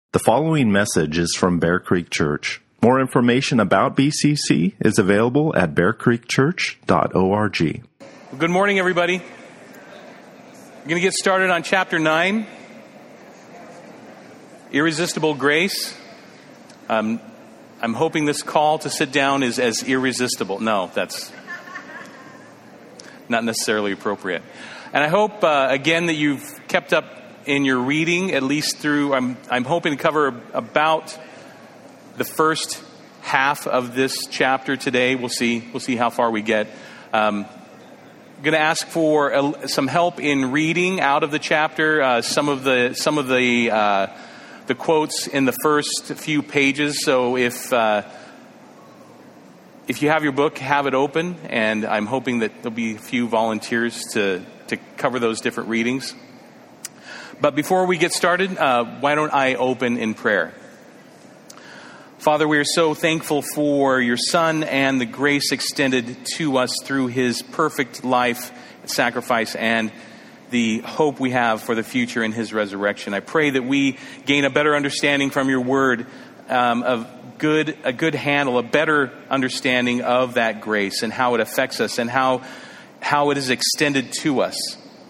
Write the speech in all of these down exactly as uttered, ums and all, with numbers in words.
The following message is from Bear Creek Church. More information about B C C is available at bear creek church dot org. Good morning, everybody. We're going to get started on chapter nine, Irresistible Grace. Um, I'm hoping this call to sit down is as irresistible. No, that's not necessarily appropriate. And I hope, uh, again, that you've kept up in your reading, at least through, I'm I'm hoping to cover about the first half of this chapter today. We'll see. We'll see how far we get. Um, I'm going to ask for a, some help in reading out of the chapter. Uh, some of the some of the uh, the quotes in the first few pages. So if uh, if you have your book, have it open, and I'm hoping that there'll be a few volunteers to to cover those different readings. But before we get started, uh, why don't I open in prayer? Father, we are so thankful for your Son and the grace extended to us through his perfect life, sacrifice, and the hope we have for the future in his resurrection. I pray that we gain a better understanding from your word, um, of good, a good handle, a better understanding of that grace and how it affects us and how, how it is extended to us.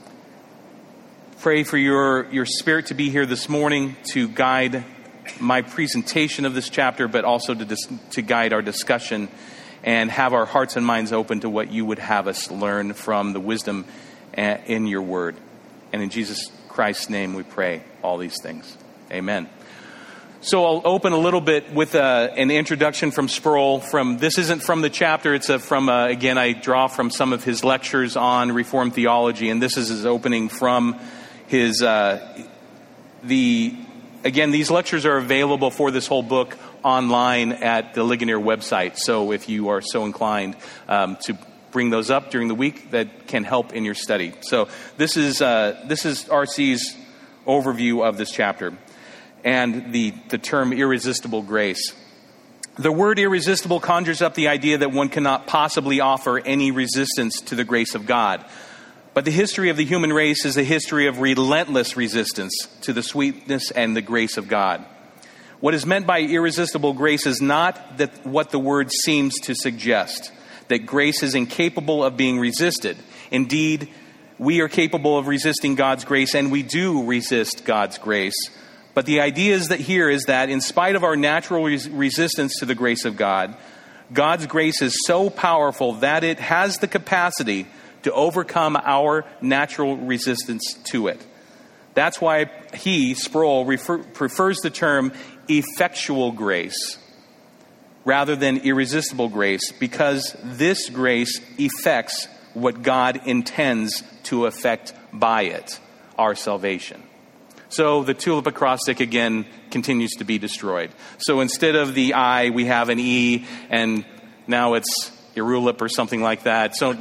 Pray for your, your spirit to be here this morning to guide my presentation of this chapter, but also to dis- to guide our discussion and have our hearts and minds open to what you would have us learn from the wisdom in your word. And in Jesus Christ's name we pray all these things. Amen. So I'll open a little bit with a, an introduction from Sproul. From this isn't from the chapter. It's a, from, a, again, I draw from some of his lectures on Reformed theology. And this is his opening from his, uh, the, again, these lectures are available for this whole book online at the Ligonier website. So if you are so inclined um, to bring those up during the week, that can help in your study. So this is uh, this is R C's overview of this chapter and the, the term irresistible grace. The word irresistible conjures up the idea that one cannot possibly offer any resistance to the grace of God. But the history of the human race is a history of relentless resistance to the sweetness and the grace of God. What is meant by irresistible grace is not that what the word seems to suggest, that grace is incapable of being resisted. Indeed, we are capable of resisting God's grace, and we do resist God's grace. But the idea is that here is that in spite of our natural res- resistance to the grace of God, God's grace is so powerful that it has the capacity to overcome our natural resistance to it. That's why he, Sproul, refer, prefers the term effectual grace rather than irresistible grace, because this grace effects what God intends to effect by it, our salvation. So the tulip acrostic again continues to be destroyed. So instead of the I, we have an E, and now it's irulip or something like that. So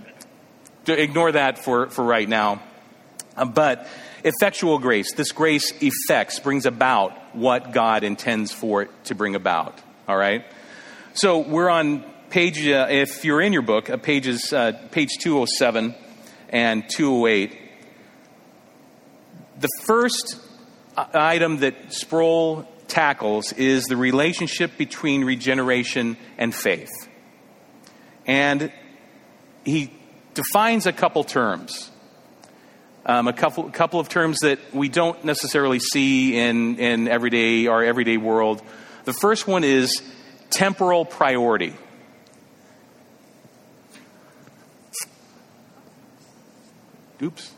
ignore that for, for right now. Uh, but effectual grace, this grace effects, brings about what God intends for it to bring about. All right? So we're on page, uh, if you're in your book, uh, pages, uh, page two oh seven and two oh eight. The first item that Sproul tackles is the relationship between regeneration and faith. And he defines a couple terms, um, a couple couple of terms that we don't necessarily see in, in everyday our everyday world. The first one is temporal priority. Oops.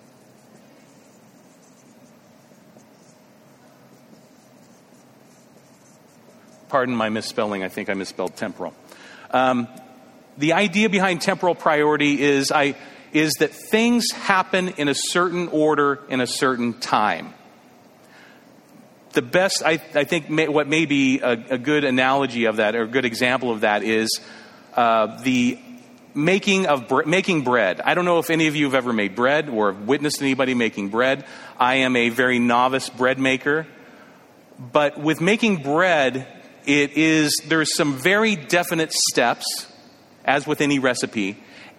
Pardon my misspelling. I think I misspelled temporal. Um, The idea behind temporal priority is I is that things happen in a certain order in a certain time. The best, I, I think, may, what may be a, a good analogy of that, or a good example of that, is uh, the making of bre- making bread. I don't know if any of you have ever made bread or have witnessed anybody making bread. I am a very novice bread maker, but with making bread, it is there's some very definite steps, as with any recipe,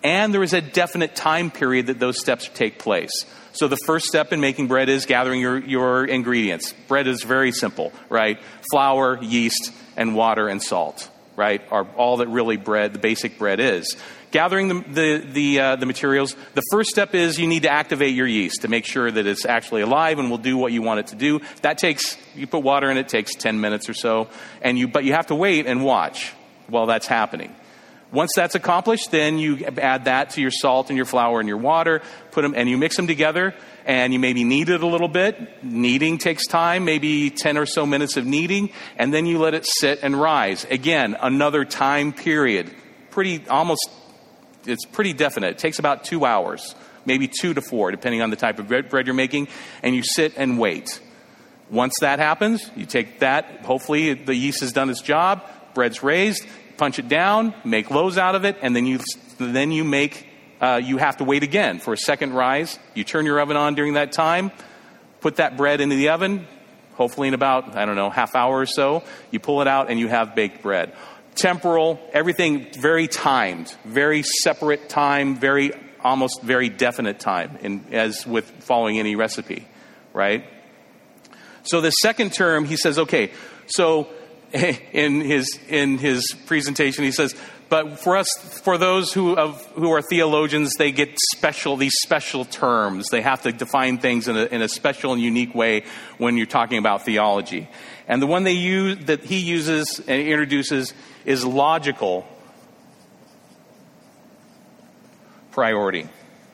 And there is a definite time period that those steps take place. So the first step in making bread is gathering your, your ingredients. Bread is very simple, right? Flour, yeast, and water and salt, right? Are all that really bread, the basic bread is. Gathering the the the, uh, the materials. The first step is you need to activate your yeast to make sure that it's actually alive and will do what you want it to do. That takes, you put water in it, takes ten minutes or so, and you but you have to wait and watch while that's happening. Once that's accomplished, then you add that to your salt and your flour and your water, put them, and you mix them together, and you maybe knead it a little bit. Kneading takes time, maybe ten or so minutes of kneading, and then you let it sit and rise. Again, another time period. Pretty, almost, it's pretty definite. It takes about two hours, maybe two to four, depending on the type of bread, bread you're making, and you sit and wait. Once that happens, you take that, hopefully the yeast has done its job, bread's raised, punch it down, make loaves out of it, and then you then you make, uh, you have to wait again for a second rise. You turn your oven on during that time, put that bread into the oven, hopefully in about, I don't know, half hour or so. You pull it out and you have baked bread. Temporal, everything very timed, very separate time, very, almost very definite time, in, as with following any recipe, right? So the second term, he says, okay, so in his in his presentation, he says, but for us, for those who of, who are theologians, they get special these special terms. They have to define things in a, in a special and unique way when you're talking about theology. And the one they use that he uses and introduces is logical priority.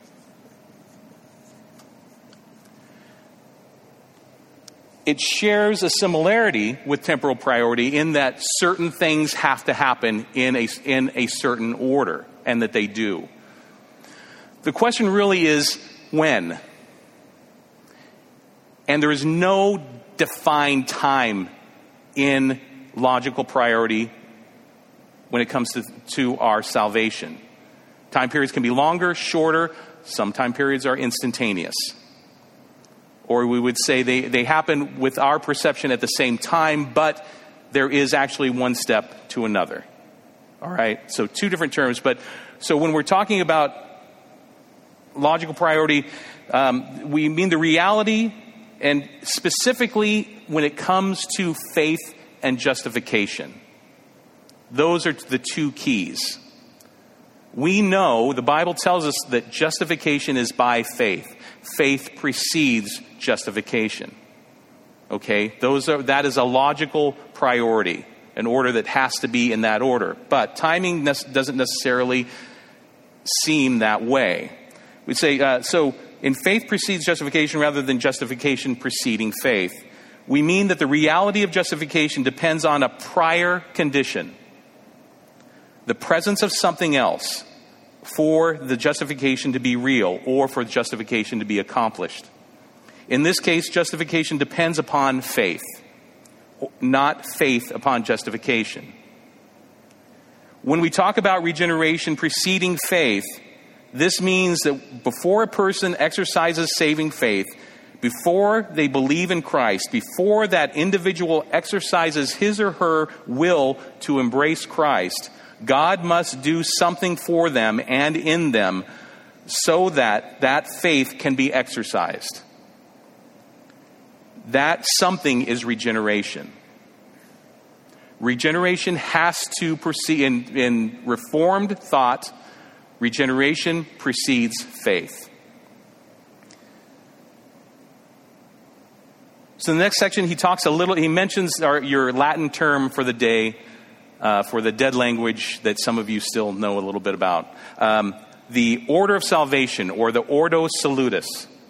It shares a similarity with temporal priority in that certain things have to happen in a, in a certain order, and that they do. The question really is when. And there is no defined time in logical priority when it comes to, to our salvation. Time periods can be longer, shorter. Some time periods are instantaneous. Or we would say they, they happen with our perception at the same time, but there is actually one step to another. All right? So two different terms. But so when we're talking about logical priority, um, we mean the reality, and specifically when it comes to faith and justification. Those are the two keys. We know, the Bible tells us that justification is by faith. Faith precedes justification. Okay? Those are, that is a logical priority, an order that has to be in that order. But timing ne- doesn't necessarily seem that way. We'd say, uh, so in faith precedes justification rather than justification preceding faith. We mean that the reality of justification depends on a prior condition. The presence of something else for the justification to be real or for justification to be accomplished. In this case, justification depends upon faith, not faith upon justification. When we talk about regeneration preceding faith, this means that before a person exercises saving faith, before they believe in Christ, before that individual exercises his or her will to embrace Christ, God must do something for them and in them so that that faith can be exercised. That something is regeneration. Regeneration has to proceed in, in Reformed thought. Regeneration precedes faith. So in the next section, he talks a little, he mentions our, your Latin term for the day, uh, for the dead language that some of you still know a little bit about. Um, the order of salvation, or the Ordo Salutis.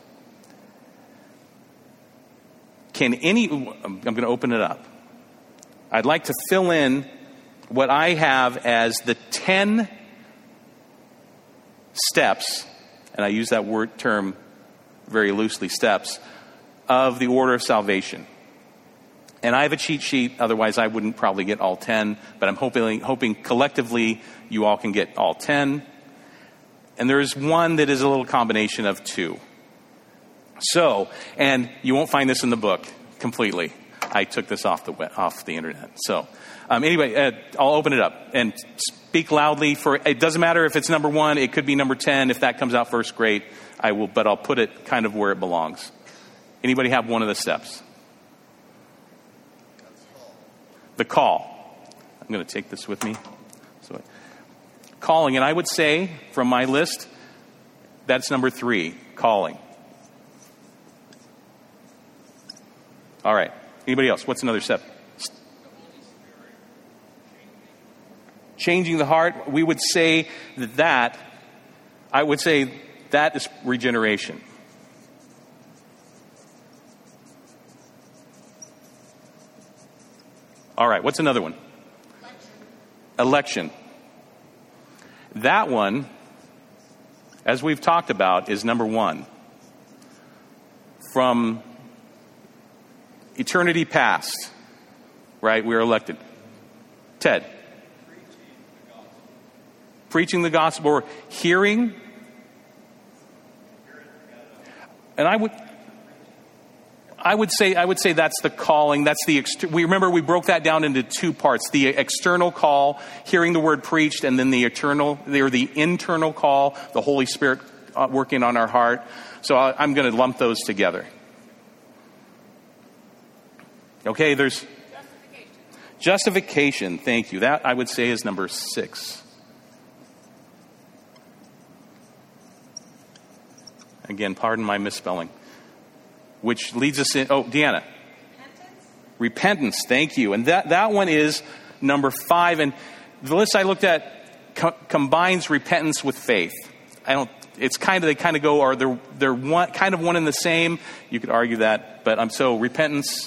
Can any, I'm going to open it up. I'd like to fill in what I have as the ten steps, and I use that word term very loosely, steps, of the order of salvation. And I have a cheat sheet, otherwise I wouldn't probably get all ten, but I'm hoping, hoping collectively you all can get all ten. And there's one that is a little combination of two. So, and you won't find this in the book completely, I took this off the off the internet. So um, anyway, uh, I'll open it up and speak loudly. For it doesn't matter if it's number one, it could be number ten. If that comes out first, great. I will, but I'll put it kind of where it belongs. Anybody have one of the steps? The call. I'm going to take this with me. So, calling, and I would say from my list, that's number three, calling. All right. Anybody else? What's another step? Changing the heart. We would say that, that I would say that is regeneration. All right. What's another one? Election. Election. That one, as we've talked about, is number one. From eternity past, right? We were elected. Ted. Preaching the gospel or hearing. And I would, I would say, I would say that's the calling. That's the. Ext- we remember we broke that down into two parts: the external call, hearing the word preached, and then the eternal, or the internal call, the Holy Spirit uh, working on our heart. So I, I'm going to lump those together. Okay, there's justification. Justification. Thank you. That I would say is number six. Again, pardon my misspelling. Which leads us in, oh, Deanna. Repentance. Repentance, thank you. And that, that one is number five. And the list I looked at co- combines repentance with faith. I don't, it's kind of, they kind of go, are they're, they're one, kind of one and the same. You could argue that, but I'm so repentance.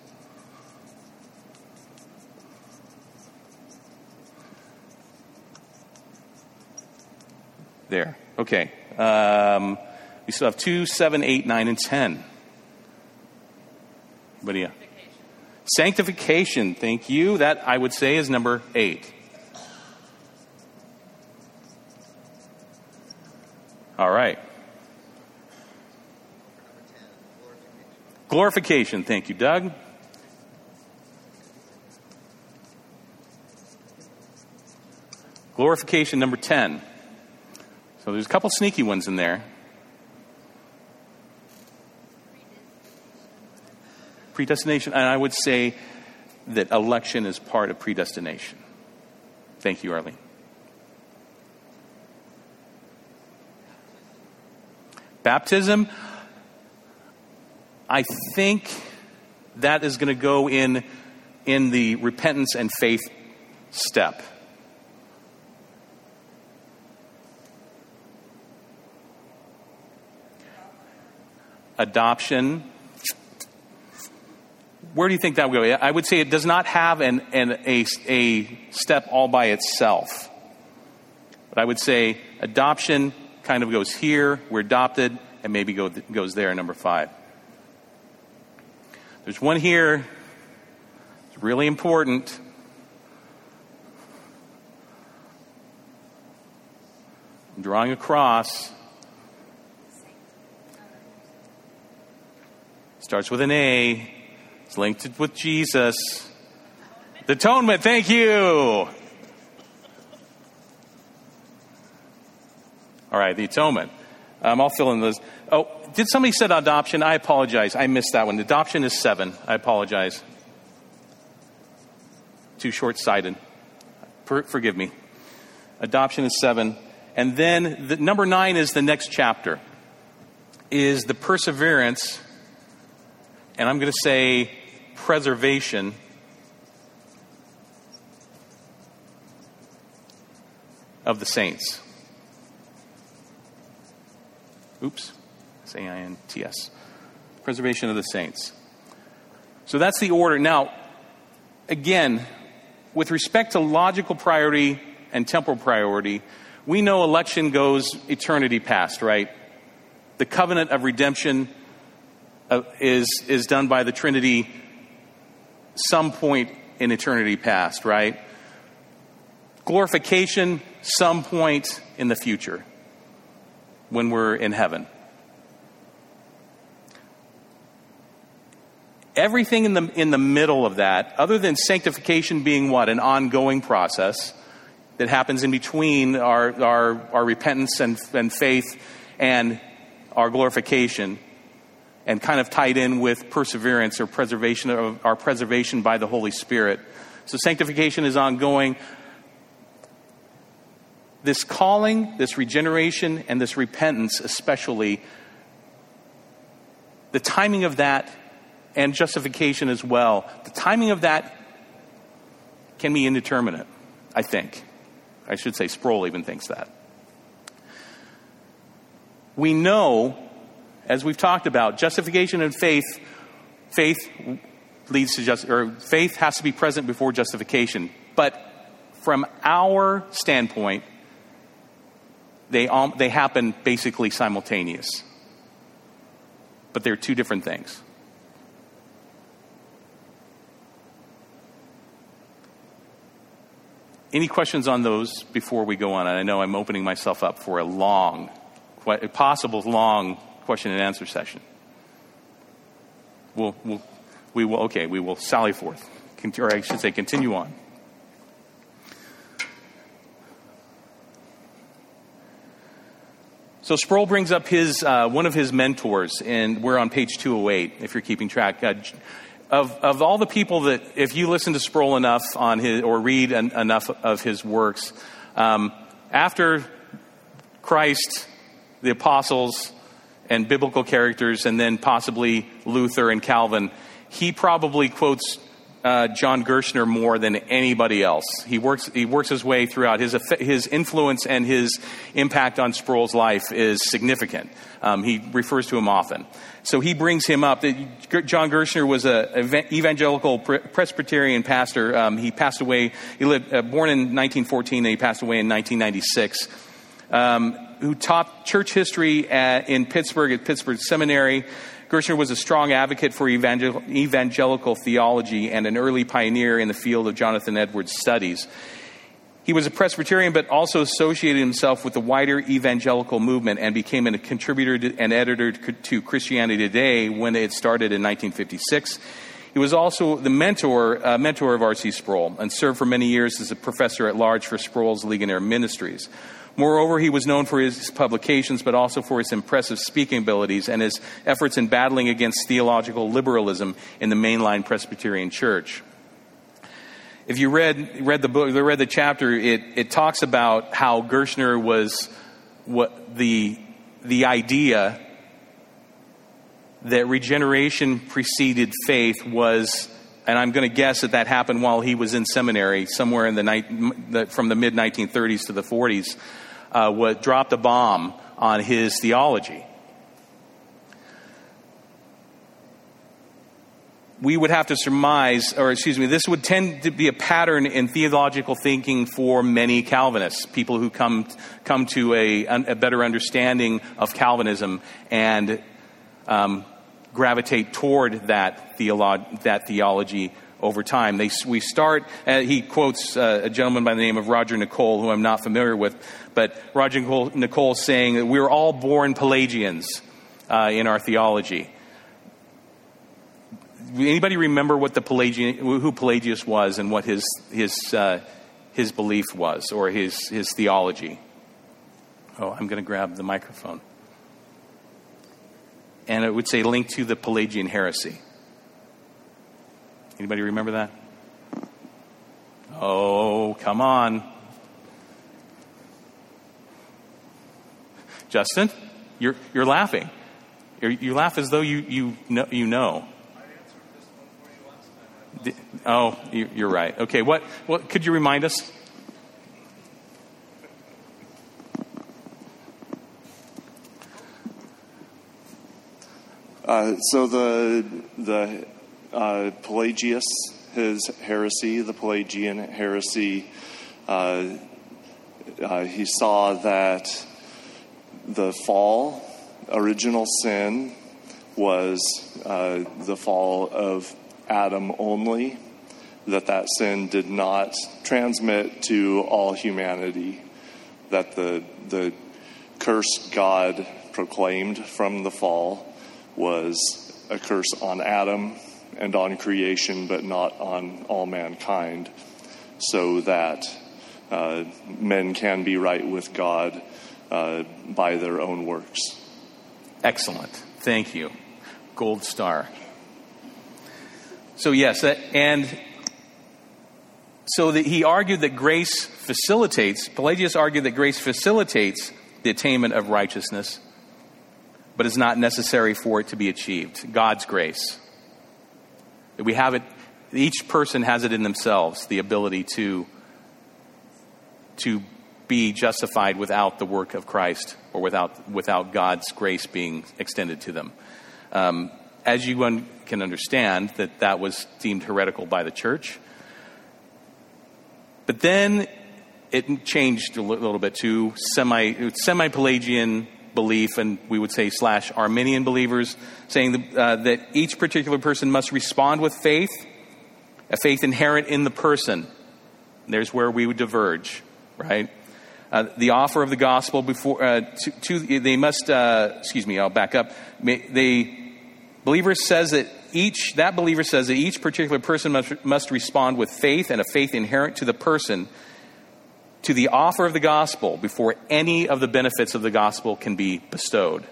There, okay. Um, we still have two, seven, eight, nine, and ten. But yeah. Sanctification. Sanctification, thank you. That, I would say, is number eight. All right. Glorification, thank you, Doug. Glorification, number ten. So there's a couple sneaky ones in there. Predestination, and I would say that election is part of predestination. Thank you, Arlene. Baptism, I think that is going to go in in the repentance and faith step. Adoption. Where do you think that would go? I would say it does not have an, an a, a step all by itself. But I would say adoption kind of goes here, we're adopted, and maybe go, goes there, number five. There's one here. It's really important. I'm drawing a cross. Starts with an A. It's linked with Jesus. The atonement, thank you. All right, the atonement. Um, I'll fill in those. Oh, did somebody said adoption? I apologize. I missed that one. Adoption is seven. I apologize. Too short-sighted. For, forgive me. Adoption is seven. And then the, number nine is the next chapter. Is the perseverance, and I'm going to say preservation of the saints. Oops. S A I N T S. Preservation of the saints. So that's the order. Now, again, with respect to logical priority and temporal priority, we know election goes eternity past, right? The covenant of redemption uh, is is done by the Trinity some point in eternity past, right? Glorification, some point in the future when we're in heaven. Everything in the in the middle of that, other than sanctification being what? An ongoing process that happens in between our our, our repentance and, and faith and our glorification, and kind of tied in with perseverance or preservation of our preservation by the Holy Spirit. So sanctification is ongoing. This calling, this regeneration, and this repentance especially, the timing of that, and justification as well, the timing of that can be indeterminate, I think. I should say Sproul even thinks that. We know, as we've talked about, justification and faith, faith leads to just, or faith has to be present before justification. But from our standpoint, they um, they happen basically simultaneous. But they're two different things. Any questions on those before we go on? And I know I'm opening myself up for a long, a possible long question and answer session. We'll, we'll, we will, okay, we will sally forth, or I should say continue on. So Sproul brings up his uh, one of his mentors, and we're on page two oh eight, if you're keeping track. Uh, Of of all the people that, if you listen to Sproul enough on his, or read an, enough of his works, um, after Christ, the apostles, and biblical characters, and then possibly Luther and Calvin, he probably quotes uh, John Gerstner more than anybody else. He works he works his way throughout. His his influence and his impact on Sproul's life is significant. Um, he refers to him often. So he brings him up. John Gerstner was an evangelical Presbyterian pastor. Um, he passed away, he lived, uh, born in nineteen fourteen, and he passed away in nineteen ninety-six, um, who taught church history at, in Pittsburgh at Pittsburgh Seminary. Gerstner was a strong advocate for evangel- evangelical theology and an early pioneer in the field of Jonathan Edwards studies. He was a Presbyterian, but also associated himself with the wider evangelical movement and became a contributor to, and editor to Christianity Today when it started in nineteen fifty-six. He was also the mentor uh, mentor of R C Sproul and served for many years as a professor at large for Sproul's Ligonier Ministries. Moreover, he was known for his publications, but also for his impressive speaking abilities and his efforts in battling against theological liberalism in the mainline Presbyterian Church. If you read read the book, read the chapter, it, it talks about how Gerstner was what the the idea that regeneration preceded faith was, and I'm going to guess that that happened while he was in seminary, somewhere in the night the, from the mid nineteen thirties to the forties, uh, what dropped a bomb on his theology. We would have to surmise, or excuse me, this would tend to be a pattern in theological thinking for many Calvinists, people who come come to a, a better understanding of Calvinism and um, gravitate toward that, theolo- that theology over time. They, we start, uh, he quotes uh, a gentleman by the name of Roger Nicole, who I'm not familiar with, but Roger Nicole, Nicole saying that we're all born Pelagians uh, in our theology. Anybody remember what the Pelagian, who Pelagius was and what his his uh, his belief was, or his his theology? Oh, I'm going to grab the microphone, and it would say link to the Pelagian heresy. Anybody remember that? Oh, come on, Justin, you're you're laughing. You're, you laugh as though you you know you know. Oh, you're right. Okay, what, what could you remind us? Uh, so the the uh, Pelagius, his heresy, the Pelagian heresy, uh, uh, he saw that the fall, original sin, was uh, the fall of Adam only, that that sin did not transmit to all humanity, that the the curse God proclaimed from the fall was a curse on Adam and on creation, but not on all mankind, so that uh, men can be right with God uh, by their own works. Excellent. Thank you. Gold star. So yes, and so that he argued that grace facilitates, Pelagius argued that grace facilitates the attainment of righteousness, but is not necessary for it to be achieved. God's grace. We have it, each person has it in themselves, the ability to, to be justified without the work of Christ or without, without God's grace being extended to them. Um, as you un- can understand, that that was deemed heretical by the church. But then it changed a little bit to semi, semi-Pelagian belief, and we would say slash Arminian believers, saying that, uh, that each particular person must respond with faith, a faith inherent in the person. There's where we would diverge, right? Uh, the offer of the gospel before uh, to, to they must uh, excuse me, I'll back up. The believer says that each that believer says that each particular person must must respond with faith and a faith inherent to the person to the offer of the gospel before any of the benefits of the gospel can be bestowed.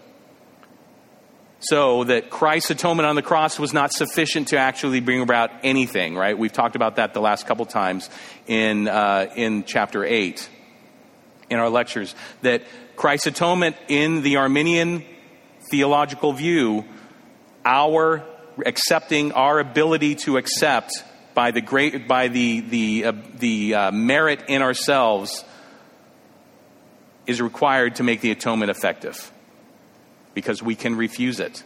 So that Christ's atonement on the cross was not sufficient to actually bring about anything, right? We've talked about that the last couple times in uh, in chapter eight in our lectures, that Christ's atonement in the Arminian theological view, our accepting, our ability to accept by the great, by the the uh, the uh, merit in ourselves, is required to make the atonement effective, because we can refuse it.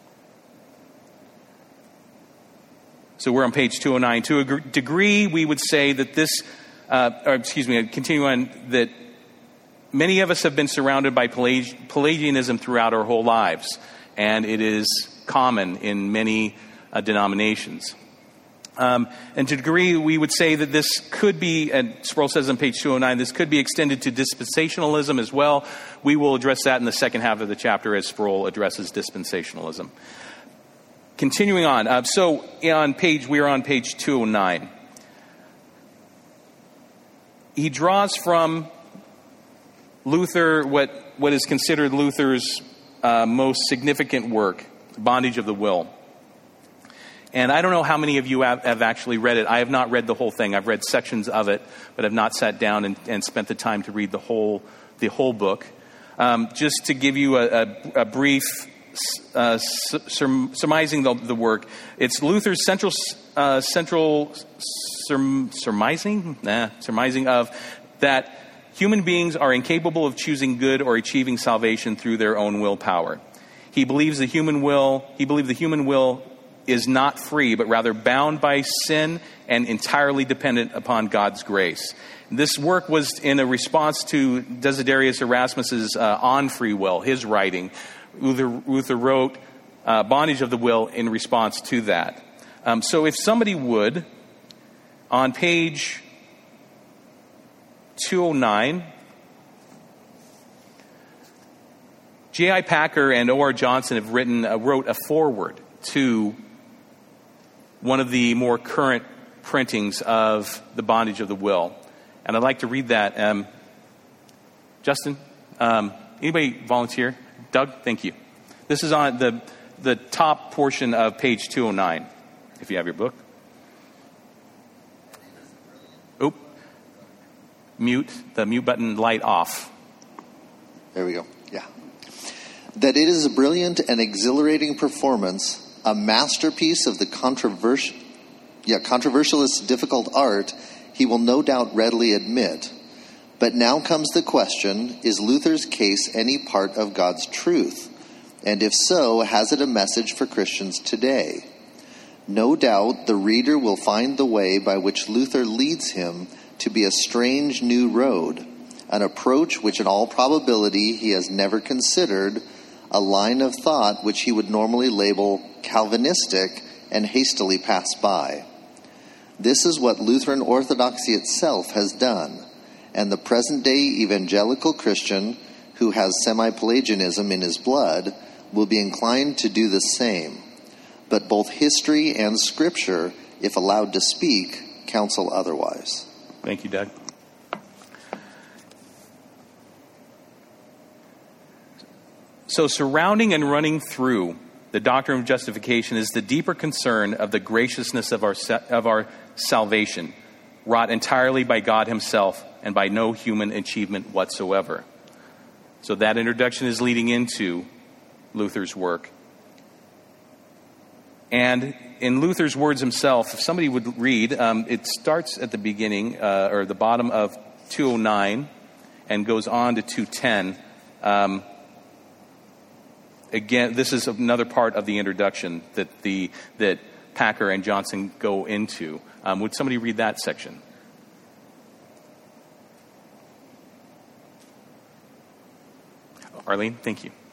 So we're on page two oh nine. To a degree, we would say that this, uh, or excuse me, continue on, that many of us have been surrounded by Pelag- Pelagianism throughout our whole lives, and it is common in many uh, denominations. Um, and to a degree, we would say that this could be, and Sproul says on page two oh nine, this could be extended to dispensationalism as well. We will address that in the second half of the chapter as Sproul addresses dispensationalism. Continuing on, uh, so on page, we are on page two oh nine. He draws from Luther what, what is considered Luther's uh, most significant work, Bondage of the Will. And I don't know how many of you have, have actually read it. I have not read the whole thing. I've read sections of it, but have not sat down and, and spent the time to read the whole the whole book. Um, just to give you a, a, a brief uh, sur- surmising the, the work, it's Luther's central uh, central sur- surmising, nah, surmising of that human beings are incapable of choosing good or achieving salvation through their own willpower. He believes the human will. He believed the human will is not free, but rather bound by sin and entirely dependent upon God's grace. This work was in a response to Desiderius Erasmus's uh, On Free Will, his writing. Luther, Luther wrote uh, Bondage of the Will in response to that. Um, so if somebody would, on page two oh nine, J I Packer and O R Johnson have written, uh, wrote a foreword to one of the more current printings of The Bondage of the Will. And I'd like to read that. Um, Justin, um, anybody volunteer? Doug, thank you. This is on the the top portion of page two oh nine, if you have your book. Oop. Mute, the mute button light off. There we go. Yeah. That it is a brilliant and exhilarating performance, a masterpiece of the controversial, yeah, controversialist difficult art, he will no doubt readily admit. But now comes the question, is Luther's case any part of God's truth? And if so, has it a message for Christians today? No doubt the reader will find the way by which Luther leads him to be a strange new road, an approach which in all probability he has never considered, a line of thought which he would normally label Calvinistic and hastily pass by. This is what Lutheran orthodoxy itself has done, and the present-day evangelical Christian who has semi-Pelagianism in his blood will be inclined to do the same. but both history and Scripture, if allowed to speak, counsel otherwise. Thank you, Doug. So surrounding and running through the doctrine of justification is the deeper concern of the graciousness of our of our salvation, wrought entirely by God himself and by no human achievement whatsoever. So that introduction is leading into Luther's work. And in Luther's words himself, if somebody would read, um, it starts at the beginning, uh, or the bottom of two oh nine and goes on to two ten. Um, again, this is another part of the introduction that the that Packer and Johnson go into. Um, would somebody read that section? Arlene, thank you.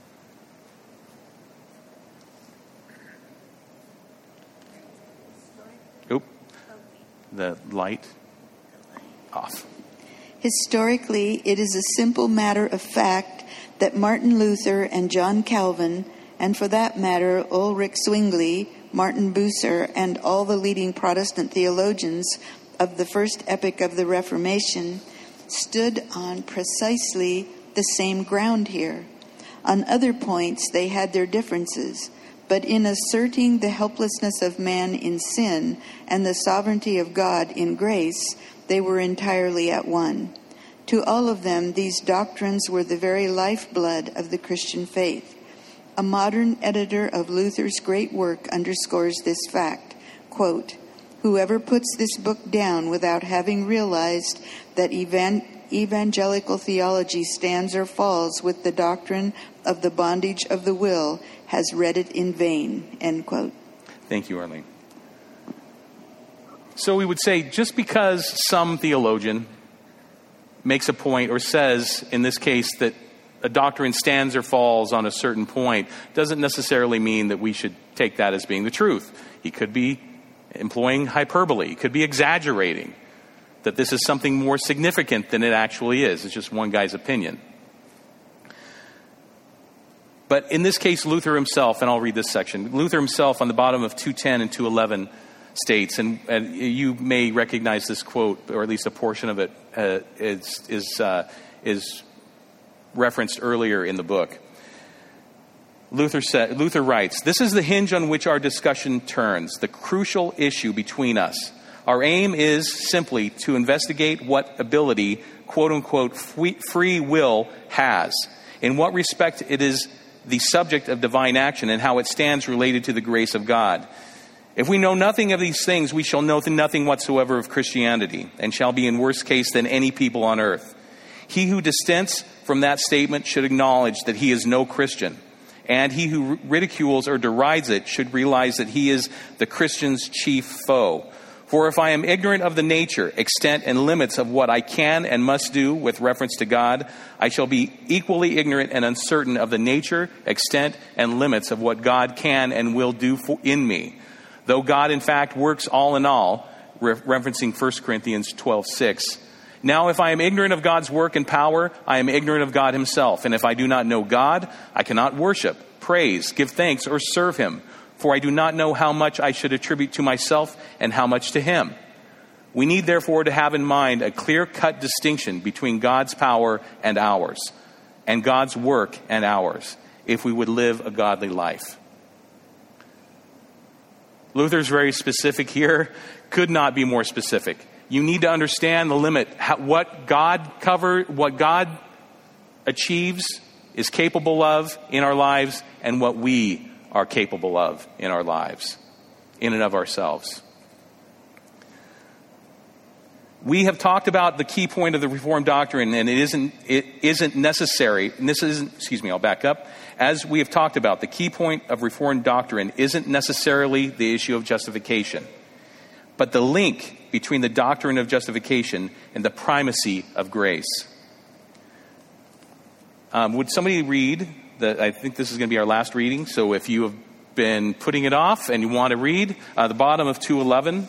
Oop, the light off. Historically, it is a simple matter of fact that Martin Luther and John Calvin, and for that matter, Ulrich Zwingli, Martin Bucer, and all the leading Protestant theologians of the first epoch of the Reformation, stood on precisely the same ground here. On other points, they had their differences, but in asserting the helplessness of man in sin and the sovereignty of God in grace, they were entirely at one. To all of them, these doctrines were the very lifeblood of the Christian faith. A modern editor of Luther's great work underscores this fact. Quote, "Whoever puts this book down without having realized that evan- evangelical theology stands or falls with the doctrine of the bondage of the will has read it in vain." End quote. Thank you, Arlene. So we would say just because some theologian makes a point or says, in this case, that a doctrine stands or falls on a certain point, doesn't necessarily mean that we should take that as being the truth. He could be employing hyperbole. He could be exaggerating, that this is something more significant than it actually is. It's just one guy's opinion. But in this case, Luther himself, and I'll read this section, Luther himself on the bottom of two ten and two eleven states, and, and you may recognize this quote, or at least a portion of it uh, is, is, uh, is referenced earlier in the book. Luther said, Luther writes, "This is the hinge on which our discussion turns, the crucial issue between us. Our aim is simply to investigate what ability, quote-unquote, free will has, in what respect it is the subject of divine action, and how it stands related to the grace of God. If we know nothing of these things, we shall know nothing whatsoever of Christianity, and shall be in worse case than any people on earth. He who dissents from that statement should acknowledge that he is no Christian, and he who ridicules or derides it should realize that he is the Christian's chief foe. For if I am ignorant of the nature, extent, and limits of what I can and must do with reference to God, I shall be equally ignorant and uncertain of the nature, extent, and limits of what God can and will do for, in me. Though God, in fact, works all in all," re- referencing First Corinthians twelve six. "Now, if I am ignorant of God's work and power, I am ignorant of God himself. And if I do not know God, I cannot worship, praise, give thanks, or serve him. For I do not know how much I should attribute to myself and how much to him. We need, therefore, to have in mind a clear-cut distinction between God's power and ours, and God's work and ours, if we would live a godly life." Luther's very specific here, could not be more specific. You need to understand the limit, how, what God cover, what God achieves, is capable of in our lives, and what we are capable of in our lives, in and of ourselves. We have talked about the key point of the Reformed doctrine, and it isn't it isn't necessary. And this isn't. Excuse me. I'll back up. As we have talked about, the key point of Reformed doctrine isn't necessarily the issue of justification, but the link between the doctrine of justification and the primacy of grace. Um, would somebody read? The, I think this is going to be our last reading. So if you have been putting it off and you want to read, uh, the bottom of two eleven.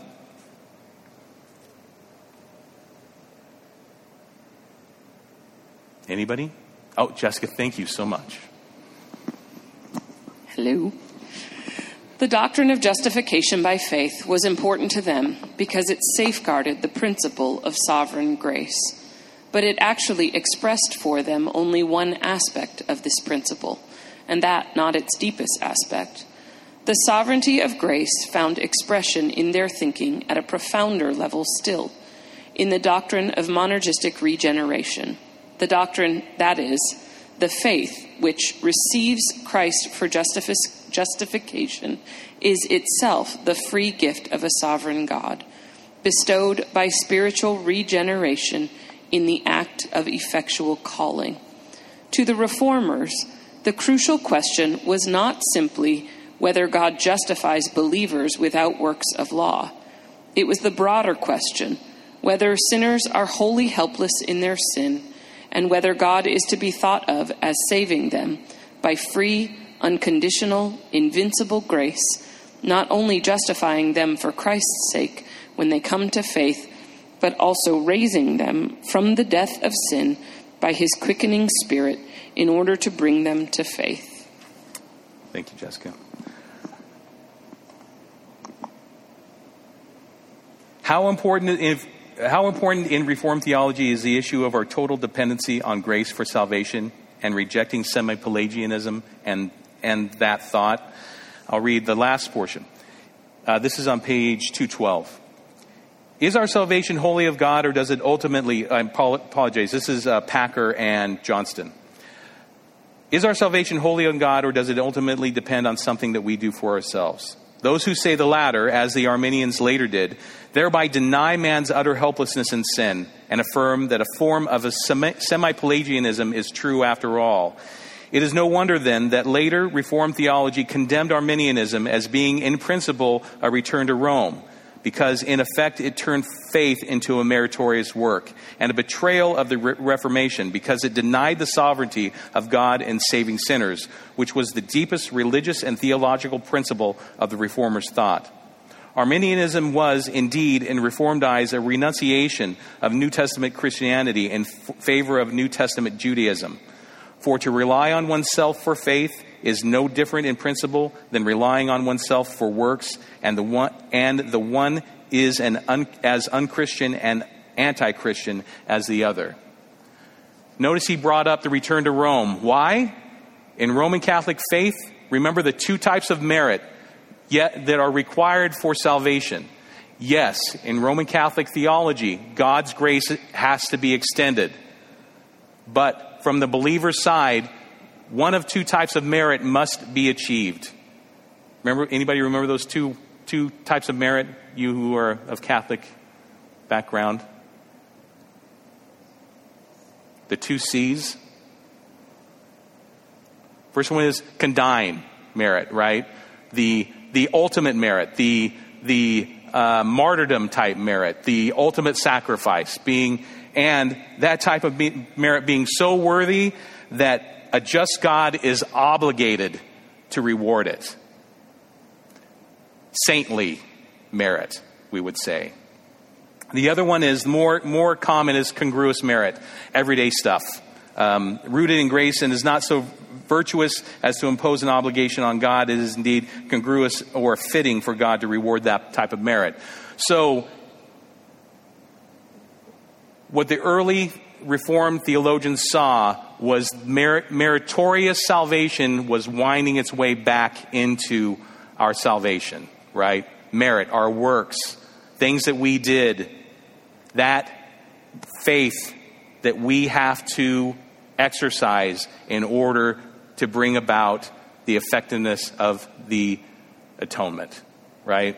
Anybody? Oh, Jessica, thank you so much. Hello. The doctrine of justification by faith was important to them because it safeguarded the principle of sovereign grace, but it actually expressed for them only one aspect of this principle, and that not its deepest aspect. The sovereignty of grace found expression in their thinking at a profounder level still, in the doctrine of monergistic regeneration, the doctrine, that is, the faith which receives Christ for justific- justification is itself the free gift of a sovereign God, bestowed by spiritual regeneration in the act of effectual calling. To the Reformers, the crucial question was not simply whether God justifies believers without works of law. It was the broader question, whether sinners are wholly helpless in their sin, and whether God is to be thought of as saving them by free, unconditional, invincible grace, not only justifying them for Christ's sake when they come to faith, but also raising them from the death of sin by his quickening Spirit in order to bring them to faith. Thank you, Jessica. How important if How important in Reformed theology is the issue of our total dependency on grace for salvation and rejecting semi-Pelagianism and, and that thought? I'll read the last portion. Uh, this is on page two twelve. Is our salvation wholly of God, or does it ultimately, I apologize, this is uh, Packer and Johnston. Is our salvation wholly of God, or does it ultimately depend on something that we do for ourselves? Those who say the latter, as the Arminians later did, thereby deny man's utter helplessness in sin and affirm that a form of a semi-Pelagianism is true after all. It is no wonder then that later Reformed theology condemned Arminianism as being in principle a return to Rome, because in effect it turned faith into a meritorious work, and a betrayal of the Re- Reformation because it denied the sovereignty of God in saving sinners, which was the deepest religious and theological principle of the Reformers' thought. Arminianism was indeed, in Reformed eyes, a renunciation of New Testament Christianity in f- favor of New Testament Judaism. For to rely on oneself for faith is no different in principle than relying on oneself for works, and the one and the one is an un, as unchristian and anti-Christian as the other. Notice he brought up the return to Rome. Why? In Roman Catholic faith, remember the two types of merit yet that are required for salvation. Yes, in Roman Catholic theology, God's grace has to be extended. But from the believer's side, one of two types of merit must be achieved. Remember, anybody remember those two two types of merit, you who are of Catholic background? The two C's. First one is condign merit, right? The the ultimate merit, the the uh, martyrdom type merit, the ultimate sacrifice, being and that type of be- merit being so worthy that a just God is obligated to reward it. Saintly merit, we would say. The other one is more more common is congruous merit, everyday stuff, um, rooted in grace and is not so virtuous as to impose an obligation on God. It is indeed congruous or fitting for God to reward that type of merit. So, what the early Reformed theologians saw was merit, meritorious salvation was winding its way back into our salvation, right? Merit, our works, things that we did, that faith that we have to exercise in order to bring about the effectiveness of the atonement, right?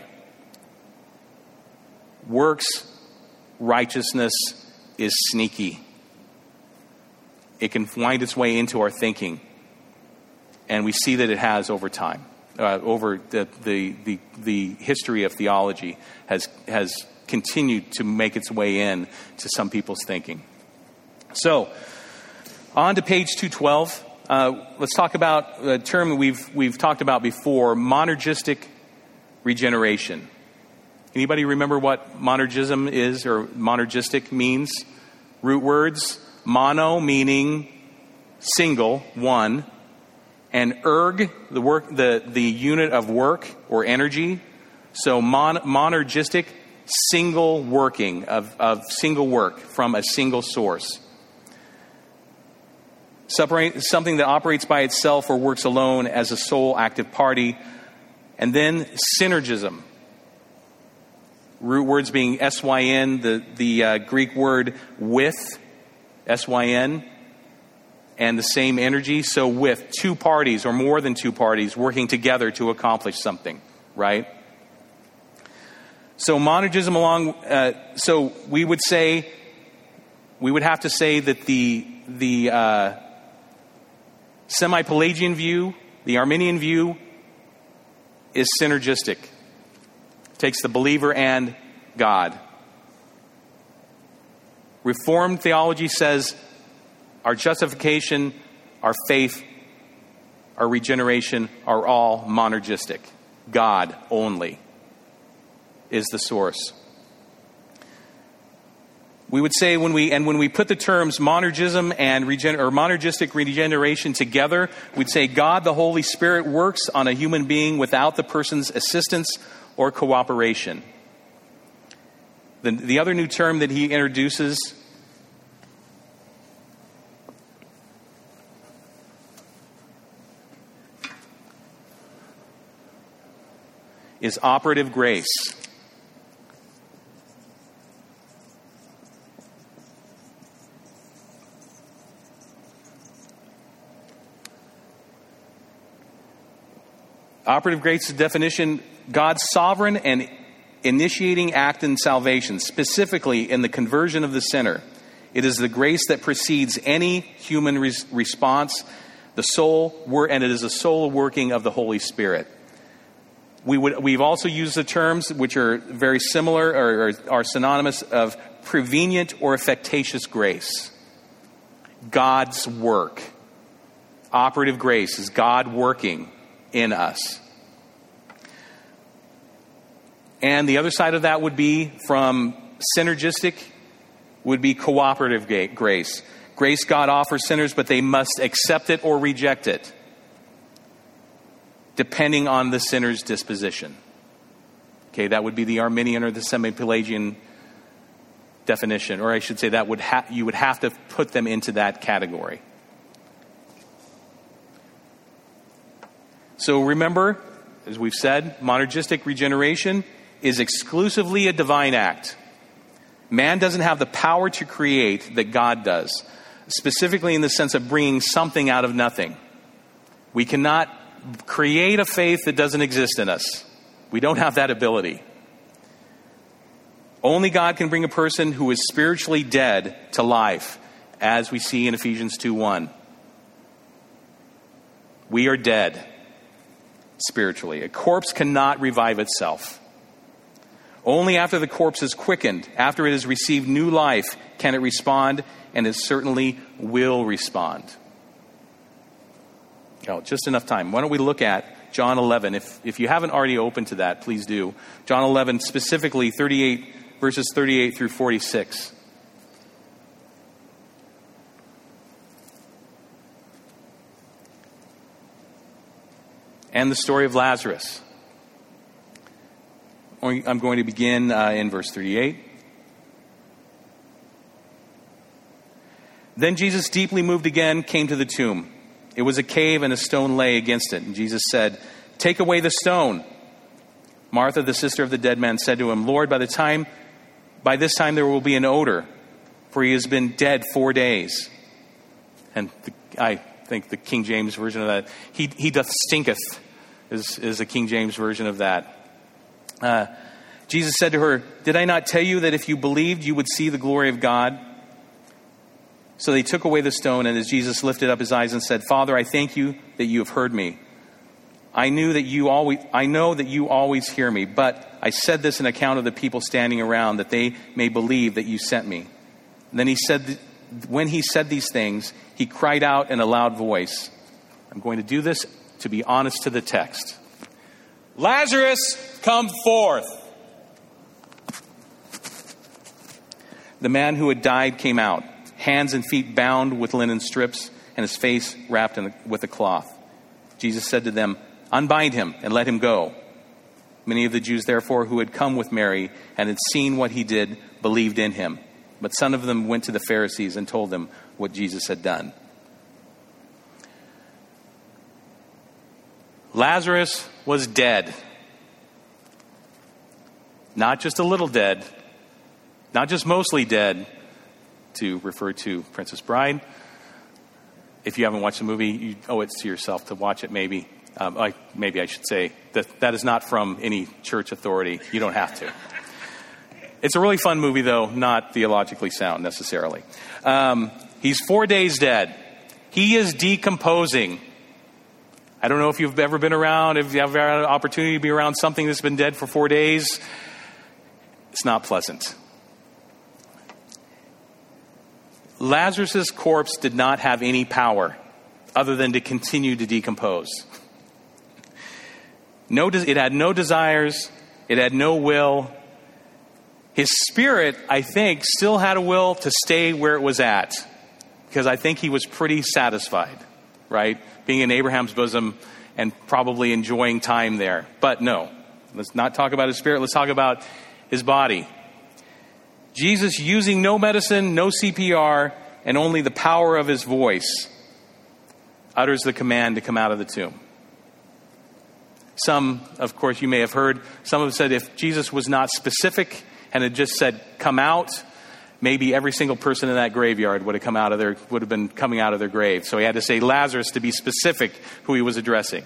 Works righteousness is sneaky. It can wind its way into our thinking, and we see that it has over time. Uh, over the, the the the history of theology has has continued to make its way in to some people's thinking. So, on to page two twelve. Uh, let's talk about a term we've we've talked about before: monergistic regeneration. Anybody remember what monergism is or monergistic means? Root words: mono meaning single, one, and erg, the work, the, the unit of work or energy. So mon, monergistic, single working, of, of single work from a single source. Separate, something that operates by itself or works alone as a sole active party. And then synergism. Root words being S Y N, the, the uh, Greek word with, S Y N, and the same energy. So with two parties or more than two parties working together to accomplish something, right? So monergism along, uh, so we would say, we would have to say that the, the uh, semi-Pelagian view, the Arminian view, is synergistic. Takes the believer and God. Reformed theology says our justification, our faith, our regeneration are all monergistic. God only is the source. We would say when we, and when we put the terms monergism and regen, or monergistic regeneration together, we'd say God, the Holy Spirit, works on a human being without the person's assistance or cooperation. The, the other new term that he introduces is operative grace. Operative grace's definition, God's sovereign and initiating act in salvation, specifically in the conversion of the sinner. It is the grace that precedes any human res- response, the soul, and it is the sole working of the Holy Spirit. We would, we've also used the terms, which are very similar or, or are synonymous, of prevenient or effectacious grace. God's work. Operative grace is God working in us. And the other side of that would be, from synergistic, would be cooperative grace. Grace God offers sinners, but they must accept it or reject it, depending on the sinner's disposition. Okay, that would be the Arminian or the semi-Pelagian definition, or I should say that would ha- you would have to put them into that category. So remember, as we've said, monergistic regeneration is exclusively a divine act. Man doesn't have the power to create that God does, specifically in the sense of bringing something out of nothing. We cannot create a faith that doesn't exist in us. We don't have that ability. Only God can bring a person who is spiritually dead to life, as we see in Ephesians two one. We are dead spiritually. A corpse cannot revive itself. Only after the corpse is quickened, after it has received new life, can it respond, and it certainly will respond. Oh, just enough time. Why don't we look at John eleven? If if you haven't already opened to that, please do. John eleven, specifically thirty-eight, verses thirty-eight through forty-six. And the story of Lazarus. I'm going to begin uh, in verse thirty-eight. Then Jesus, deeply moved again, came to the tomb. It was a cave, and a stone lay against it. And Jesus said, "Take away the stone." Martha, the sister of the dead man, said to him, "Lord, by the time, by this time there will be an odor, for he has been dead four days." And the, I think the King James version of that, he he doth stinketh, is is a King James version of that. Uh, Jesus said to her, "Did I not tell you that if you believed, you would see the glory of God?" So they took away the stone, and as Jesus lifted up his eyes and said, "Father, I thank you that you have heard me. I knew that you always, I know that you always hear me, but I said this in account of the people standing around, that they may believe that you sent me." And then he said, when he said these things, he cried out in a loud voice. I'm going to do this to be honest to the text. "Lazarus, come forth." The man who had died came out, hands and feet bound with linen strips, and his face wrapped in a, with a cloth. Jesus said to them, "Unbind him and let him go." Many of the Jews, therefore, who had come with Mary and had seen what he did, believed in him. But some of them went to the Pharisees and told them what Jesus had done. Lazarus was dead. Not just a little dead, not just mostly dead, to refer to Princess Bride. If you haven't watched the movie, you owe it to yourself to watch it, maybe. Um, I, maybe I should say that that is not from any church authority. You don't have to. It's a really fun movie, though, not theologically sound necessarily. Um, he's four days dead. He is decomposing. I don't know if you've ever been around, if you have had an opportunity to be around something that's been dead for four days. It's not pleasant. Lazarus' corpse did not have any power other than to continue to decompose. No, it had no desires. It had no will. His spirit, I think, still had a will to stay where it was at, because I think he was pretty satisfied, right? Being in Abraham's bosom and probably enjoying time there. But no, let's not talk about his spirit. Let's talk about his body. Jesus, using no medicine, no C P R, and only the power of his voice, utters the command to come out of the tomb. Some, of course, you may have heard, some have said if Jesus was not specific and had just said, "come out," maybe every single person in that graveyard would have come out of their, would have been coming out of their grave. So he had to say Lazarus to be specific who he was addressing.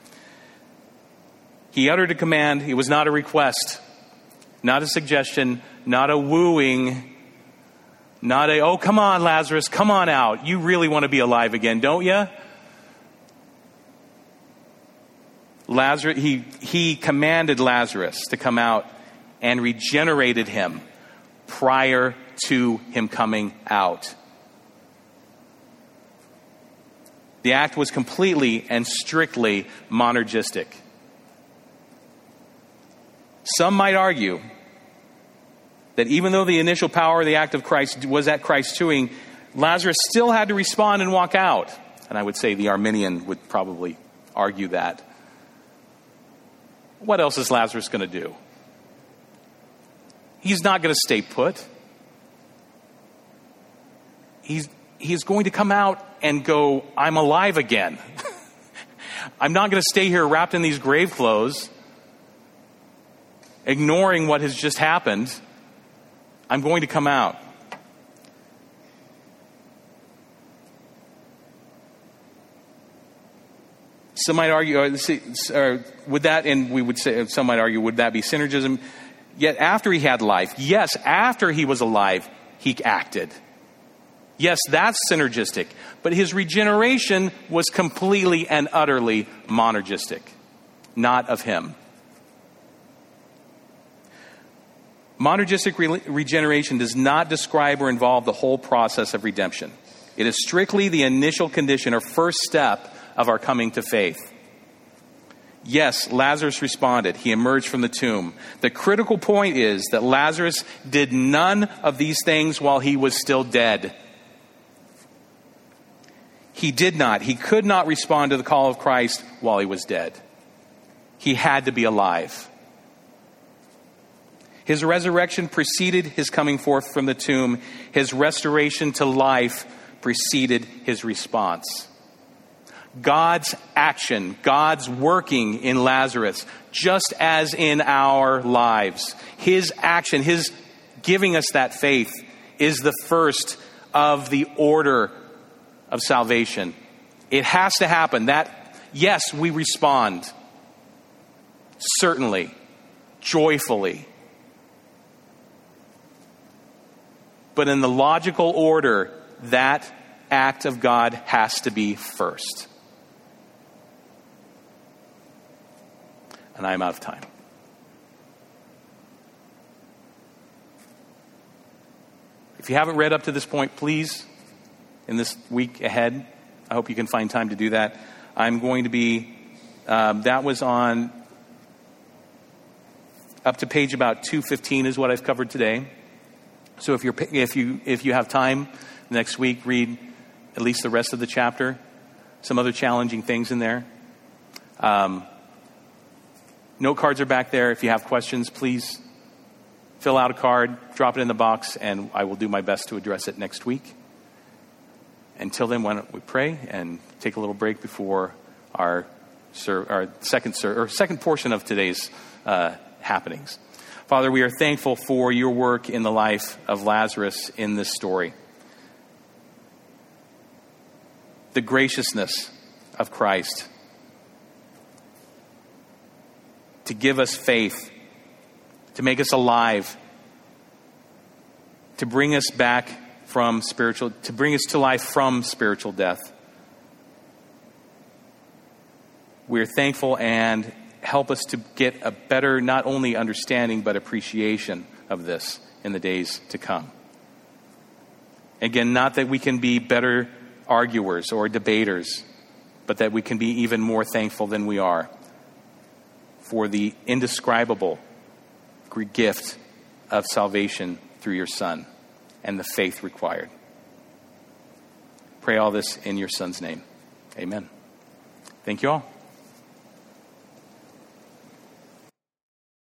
He uttered a command. It was not a request, not a suggestion, not a wooing, not a, "oh, come on, Lazarus, come on out. You really want to be alive again, don't you?" Lazarus, he, he commanded Lazarus to come out and regenerated him prior to him coming out. The act was completely and strictly monergistic. Some might argue that even though the initial power of the act of Christ was at Christ's doing, Lazarus still had to respond and walk out. And I would say the Arminian would probably argue that. What else is Lazarus going to do? He's not going to stay put. He's, he's going to come out and go, "I'm alive again." I'm not going to stay here wrapped in these grave clothes, ignoring what has just happened. I'm going to come out. Some might argue, or, or would that, and we would say, some might argue, would that be synergism? Yet after he had life, yes, after he was alive, he acted. Yes, that's synergistic. But his regeneration was completely and utterly monergistic, not of him. Monergistic re- regeneration does not describe or involve the whole process of redemption. It is strictly the initial condition or first step of our coming to faith. Yes, Lazarus responded. He emerged from the tomb. The critical point is that Lazarus did none of these things while he was still dead. He did not. He could not respond to the call of Christ while he was dead. He had to be alive. His resurrection preceded his coming forth from the tomb. His restoration to life preceded his response. God's action, God's working in Lazarus, just as in our lives. His action, his giving us that faith, is the first of the order of salvation. It has to happen. That, yes, we respond. Certainly. Joyfully. But in the logical order, that act of God has to be first. And I am out of time. If you haven't read up to this point, please, in this week ahead, I hope you can find time to do that. I'm going to be, um, that was on, up to page about two fifteen is what I've covered today. So if you're if you if you have time next week, read at least the rest of the chapter. Some other challenging things in there. Um, note cards are back there. If you have questions, please fill out a card, drop it in the box, and I will do my best to address it next week. Until then, why don't we pray and take a little break before our Sir, our second, sir, or second portion of today's uh, happenings. Father, we are thankful for your work in the life of Lazarus in this story. The graciousness of Christ to give us faith, to make us alive, to bring us back from spiritual, to bring us to life from spiritual death. We're thankful, and help us to get a better, not only understanding, but appreciation of this in the days to come. Again, not that we can be better arguers or debaters, but that we can be even more thankful than we are for the indescribable gift of salvation through your Son and the faith required. Pray all this in your Son's name. Amen. Thank you all.